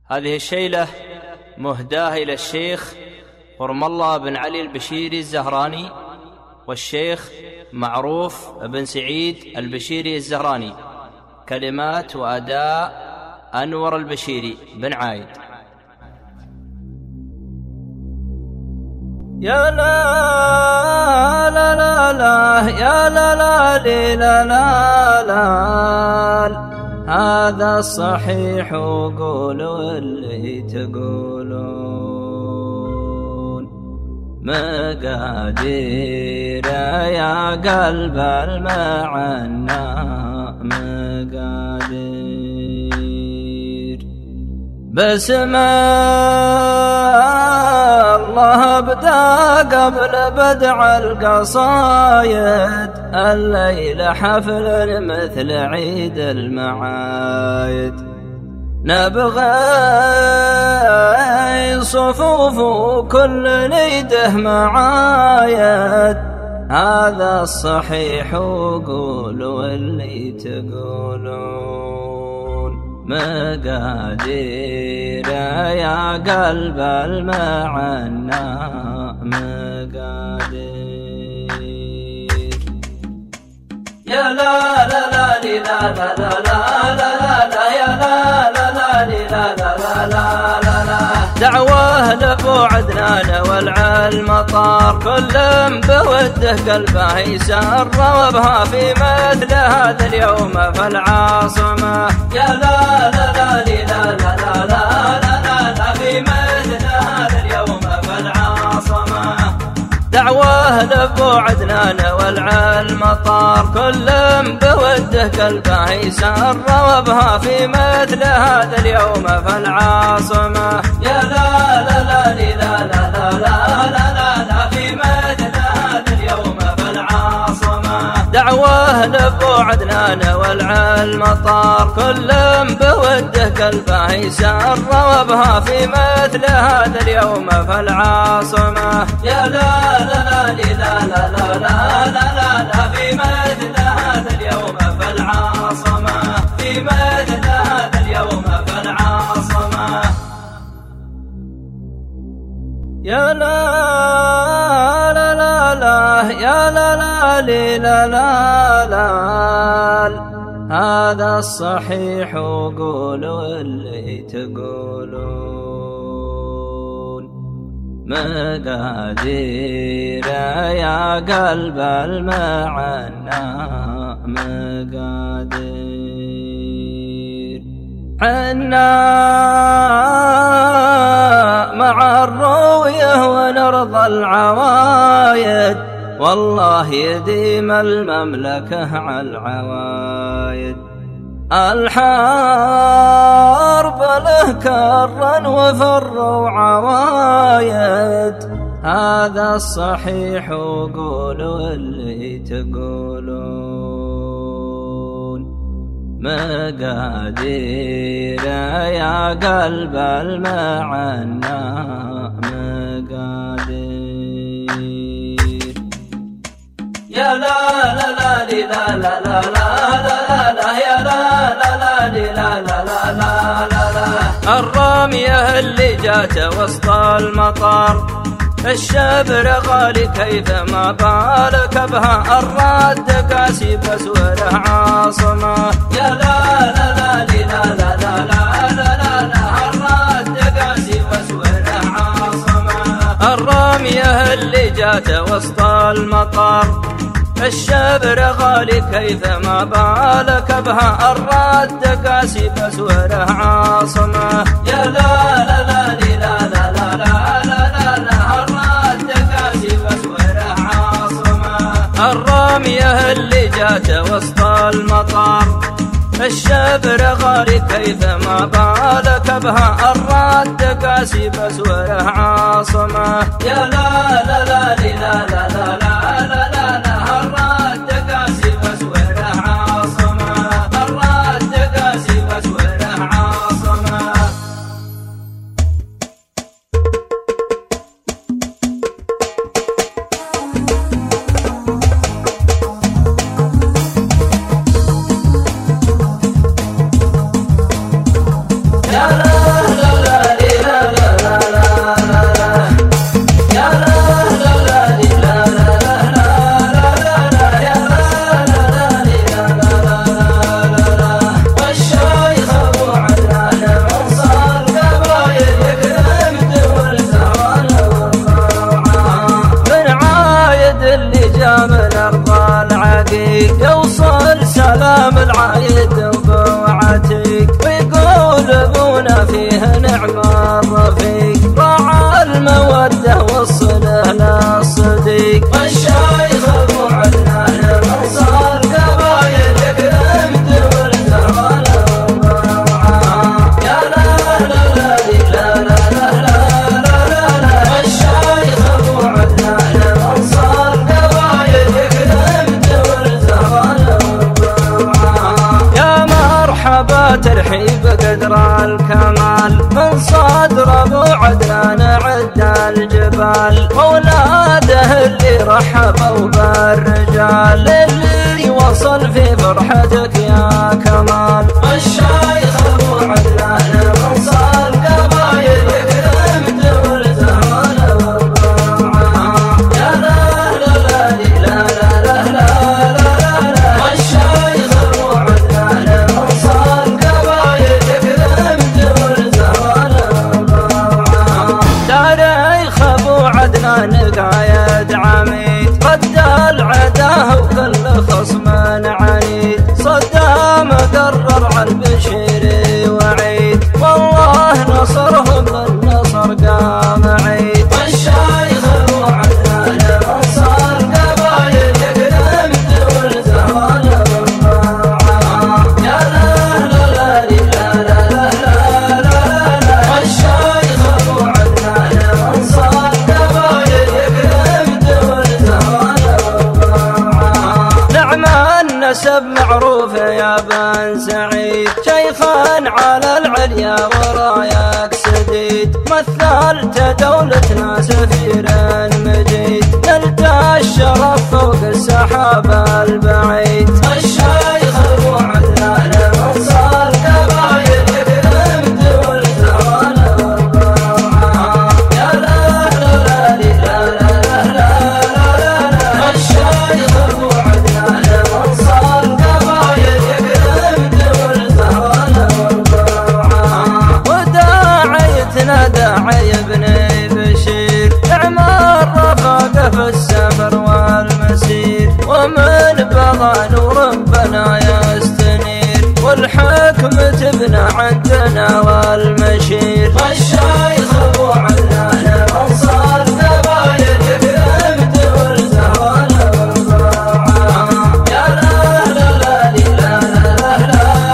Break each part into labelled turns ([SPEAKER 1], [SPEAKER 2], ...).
[SPEAKER 1] هذه الشيلة مهداة إلى الشيخ قرم الله بن علي البشيري الزهراني والشيخ معروف بن سعيد البشيري الزهراني، كلمات وأداء أنور البشيري بن عايد.
[SPEAKER 2] يا لا لا لا لا يا لا لا لا لا لا، هذا الصحيح وقولوا اللي تقولون، مقادير يا قلب المعنى مقادير، بسم الله ابدا قبل بدع القصايد، الليل حفل مثل عيد المعايد، نبغي صفوف كل نيده معايد، هذا الصحيح وقولوا اللي تقولون، مقادير يا قلب المعنى مقادير. يا لا لا لا لا لا لا لا لا يا لا لا لا لا لا لا، دعواه لابو عدنان والعلم طار، كل بوده قلبه يسر وبها في مثل هذا اليوم فالعاصمة. يا لا لا لا لا لا لا لا في مثل هذا اليوم فالعاصمة، دعواه لابو عدنان والعلم طار، كل بوده قلبه يسر وبها في مثل هذا اليوم فالعاصمة. يا لا لا لا لا لا لا لا في مثل هذا اليوم فالعاصمة، دعواه لابو عدنان والعلم طار، كل بوده قلبه يسر وبها في مثل هذا اليوم فالعاصمة. يا لا لا لا لا لا لا لا في مثل هذا اليوم فالعاصمة، في مثل هذا اليوم فالعاصمة. يا لا لا لا لا يا لا لا لا لا لا، هذا الصحيح وقولوا اللي تقولون، مقادير يا قلب المعنى مقادير، حنا مع الروية ونرضى العوايد، والله يديم المملكة على العوايد، الحرب له كرا وفروا عوايد، هذا الصحيح وقولوا اللي تقولون، مقادير يا قلب المعنى مقادير. يا لا لا لا لا لا لا لا يا لا لا لا لا لا لا لا، الرامية اللي جات وسط المطار، الشبر غالي كيف ما بالك بها، الراد قاسي بسوره عاصمة. يا لا لا لا لا لا لا لا لا، الراد قاسي بسوره عاصمة، الرامية اللي جات وسط المطار، الشبر غالي كيف ما بالك بها، الراد قاسي بسوره عاصمة. يا لا لا لا لا لا لا لا، الراد قاسي بسوره عاصمة، الرامية اللي جات وسط المطار، الشبر غالي كيف ما بالك بها، الراد قاسي بسوره عاصمة. يا لا لا لا لا لا لا لا لا، الراد قاسي بسوره عاصمة، الراد قاسي بسوره عاصمة. يا لا لا ولا ترحيب قدر الكمال، من صدر ابو عدنان عد الجبال، اولاده اللي رحبوا بالرجال، اللي وصل في فرحتك يا كمال. الشيخ ابو عدنان وصل قبايل كرمت والزمان والرباعة، يا لا لا لا لا لا لا لا. الشيخ ابو عدنان وصل قبايل كرمت والزمان والرباعة، تاريخ ابو عدنان قايد عميد، رد العداه وكل خصم عنيد، صدام قرر على البشير وعيد، والله نصرهم بالنصر قام عيد. الشيخ ابو عدنان وصل قبايل كرمت والزمان والرباعة، يا لا لا لا لا لا لا. الشيخ ابو عدنان وصل قبايل كرمت والزمان والرباعة، نعم النسب معروف يا بن سعيد، شيخا على العليا ورايك سديد، مثلت دولتنا سفير مجيد، نلت الشرف فوق السحاب البعيد. الشيخ ابو عدنان وصل قبايل كرمت والزمان والرباعة، يا لا لا لا لا لا. الشيخ ابو عدنان وصل قبايل كرمت والزمان والرباعة، وداعيتنا داعي ابن بشير، اعمال رفاقه في السفر والمسير، ومن بغى نور ربنا يستنير، والحكمة تبنى عندنا والمشير. الشيخ ابو عدنان وصل قبايل كرمت والزمان والرباعة، يا لا لا لا لا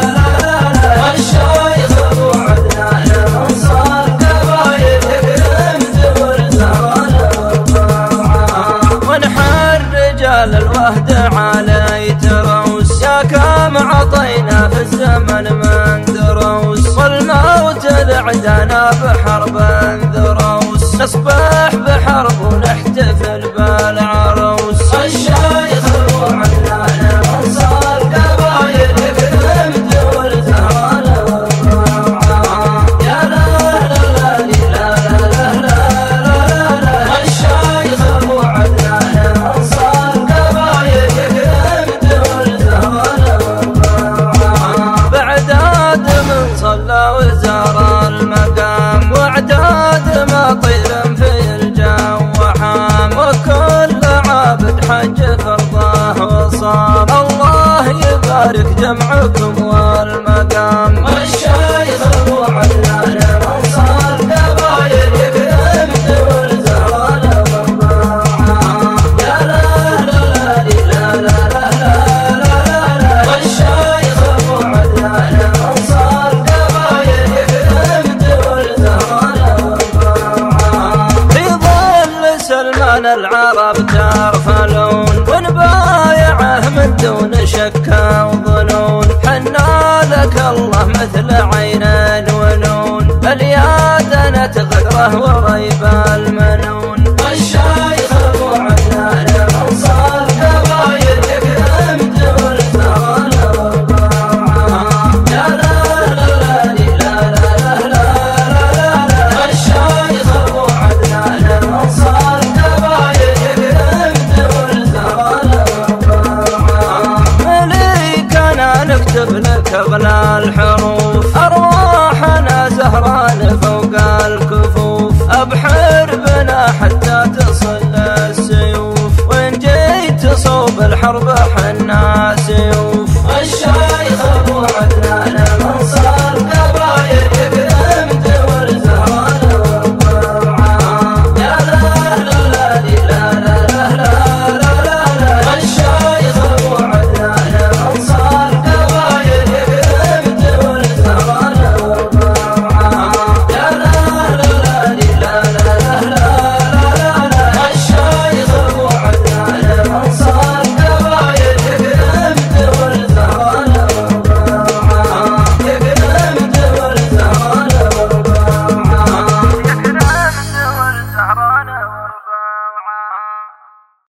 [SPEAKER 2] لا. الشيخ ابو عدنان وصل قبايل كرمت والزمان والرباعة، ونحر رجال الوهد علي تروس، يا كم عطينا في الزمن من دروس، والموت لعدنا بحرب ذروس، نصبح بحرب ونحتفل بالعروس. الشيخ ابو عدنان وصل قبايل كرمت والزمان والرباعة، يا لا لا لا لا لا. الشيخ ابو عدنان وصل قبايل كرمت والزمان والرباعة، بعداد من صلى وزار المقام، واعداد ما طير في الجو حام، وكل عابد حج فرضه وصام، الله يبارك جمعكم والمقام. الشيخ ابو عدنان وصل قبايل كرمت والزمان والرباعة، يا لا لا لا لا لا. الشيخ ابو عدنان وصل قبايل كرمت والزمان والرباعة، في ظل سلمان العرب ترفلون، ونبايعه من دون شك وظنون، حنا لك الله مثل عين ونون، اليادنة غدره وريب المنون. الشيخ ابو عدنان وصل قبايل كرمت والزمان والرباعة، يا لا لا لا لا. الشيخ ابو عدنان وصل قبايل كرمت والزمان والرباعة، مليكنا نكتب لك ابن الحروف، ارواحنا زهران فوق الكفوف، ابحر بنا حتى تصل السيوف، وان جيت صوب الحرب